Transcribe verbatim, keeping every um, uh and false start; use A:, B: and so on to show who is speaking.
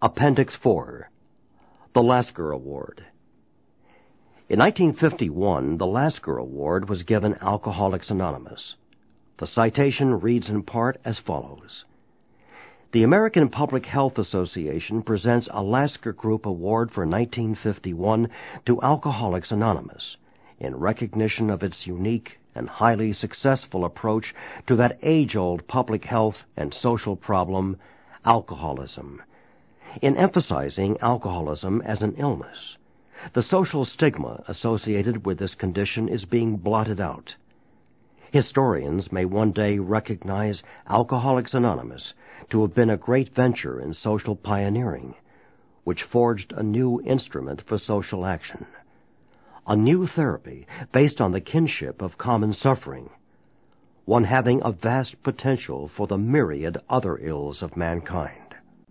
A: Appendix four. The Lasker Award. In nineteen fifty-one, the Lasker Award was given Alcoholics Anonymous. The citation reads in part as follows. The American Public Health Association presents a Lasker Group Award for nineteen fifty-one to Alcoholics Anonymous in recognition of its unique and highly successful approach to that age-old public health and social problem, alcoholism, in emphasizing alcoholism as an illness. The social stigma associated with this condition is being blotted out. Historians may one day recognize Alcoholics Anonymous to have been a great venture in social pioneering, which forged a new instrument for social action, a new therapy based on the kinship of common suffering, one having a vast potential for the myriad other ills of mankind.